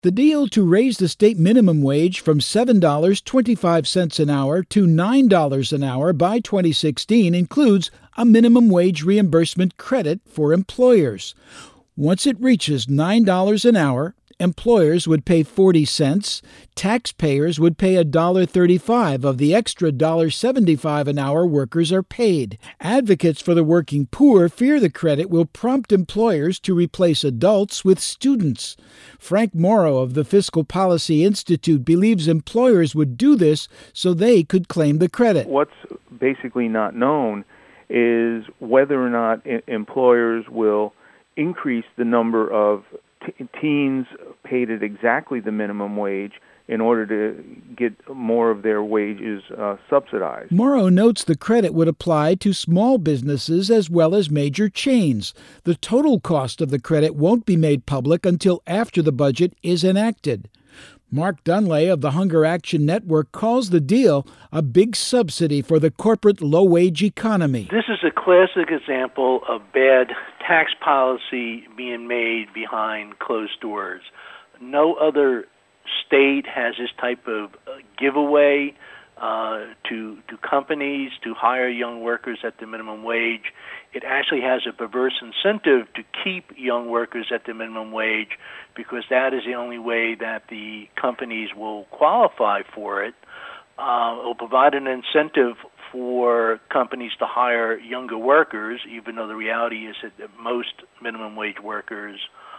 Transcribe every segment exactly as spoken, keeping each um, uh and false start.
The deal to raise the state minimum wage from seven dollars and twenty-five cents an hour to nine dollars an hour by twenty sixteen includes a minimum wage reimbursement credit for employers. Once it reaches nine dollars an hour, employers would pay forty cents, taxpayers would pay one dollar and thirty-five cents of the extra one dollar and seventy-five cents an hour workers are paid. Advocates for the working poor fear the credit will prompt employers to replace adults with students. Frank Morrow of the Fiscal Policy Institute believes employers would do this so they could claim the credit. What's basically not known is whether or not I- employers will increase the number of t- teens paid at exactly the minimum wage in order to get more of their wages uh, subsidized. Morrow notes the credit would apply to small businesses as well as major chains. The total cost of the credit won't be made public until after the budget is enacted. Mark Dunlay of the Hunger Action Network calls the deal a big subsidy for the corporate low-wage economy. This is a classic example of bad tax policy being made behind closed doors. No other state has this type of uh, giveaway uh, to to companies to hire young workers at the minimum wage. It actually has a perverse incentive to keep young workers at the minimum wage because that is the only way that the companies will qualify for it. Uh, it will provide an incentive for companies to hire younger workers, even though the reality is that most minimum wage workers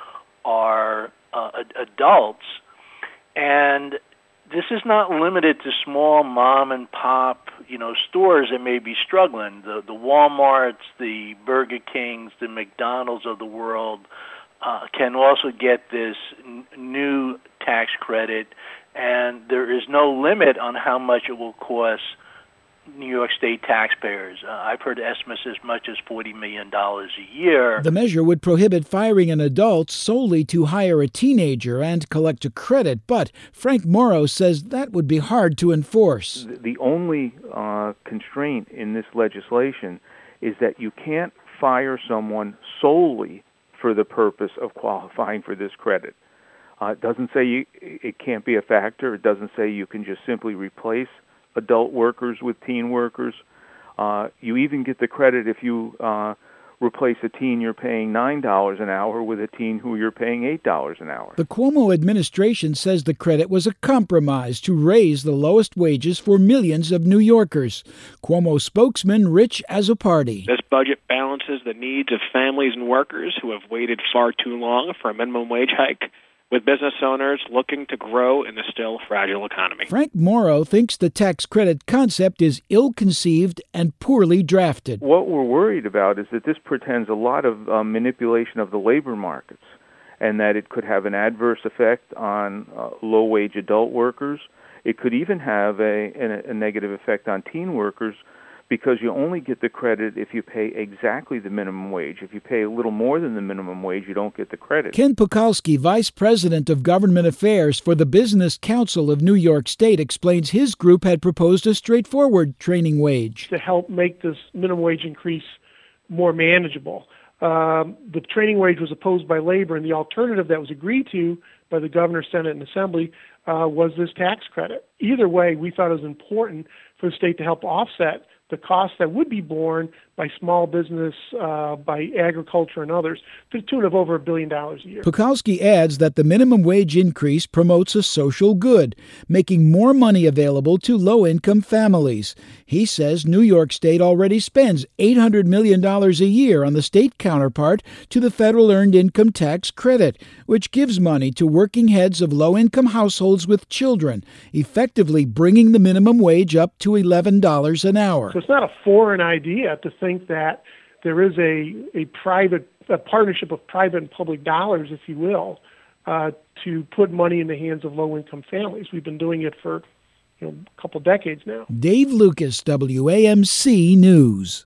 are uh, ad- adults. And this is not limited to small mom and pop, you know, stores that may be struggling. The the Walmarts, the Burger Kings, the McDonald's of the world uh, can also get this n- new tax credit, and there is no limit on how much it will cost New York State taxpayers. Uh, I've heard estimates as much as forty million dollars a year. The measure would prohibit firing an adult solely to hire a teenager and collect a credit, but Frank Morrow says that would be hard to enforce. The only uh, constraint in this legislation is that you can't fire someone solely for the purpose of qualifying for this credit. Uh, it doesn't say you, it can't be a factor. It doesn't say you can just simply replace adult workers with teen workers. Uh, you even get the credit if you uh, replace a teen you're paying nine dollars an hour with a teen who you're paying eight dollars an hour. The Cuomo administration says the credit was a compromise to raise the lowest wages for millions of New Yorkers. Cuomo spokesman Rich Azzopardi. This budget balances the needs of families and workers who have waited far too long for a minimum wage hike, with business owners looking to grow in the still fragile economy. Frank Morrow thinks the tax credit concept is ill-conceived and poorly drafted. What we're worried about is that this pretends a lot of uh, manipulation of the labor markets and that it could have an adverse effect on uh, low-wage adult workers. It could even have a, a, a negative effect on teen workers because you only get the credit if you pay exactly the minimum wage. If you pay a little more than the minimum wage, you don't get the credit. Ken Pukalski, Vice President of Government Affairs for the Business Council of New York State, explains his group had proposed a straightforward training wage to help make this minimum wage increase more manageable. Um, the training wage was opposed by labor, and the alternative that was agreed to by the governor, Senate, and Assembly uh, was this tax credit. Either way, we thought it was important for the state to help offset the costs that would be borne by small business, uh, by agriculture and others, to the tune of over a billion dollars a year. Pukalski adds that the minimum wage increase promotes a social good, making more money available to low-income families. He says New York State already spends eight hundred million dollars a year on the state counterpart to the federal earned income tax credit, which gives money to working heads of low-income households with children, effectively bringing the minimum wage up to eleven dollars an hour. So it's not a foreign idea to think that there is a, a private a partnership of private and public dollars, if you will, uh, to put money in the hands of low-income families. We've been doing it for you know, a couple decades now. Dave Lucas, W A M C News.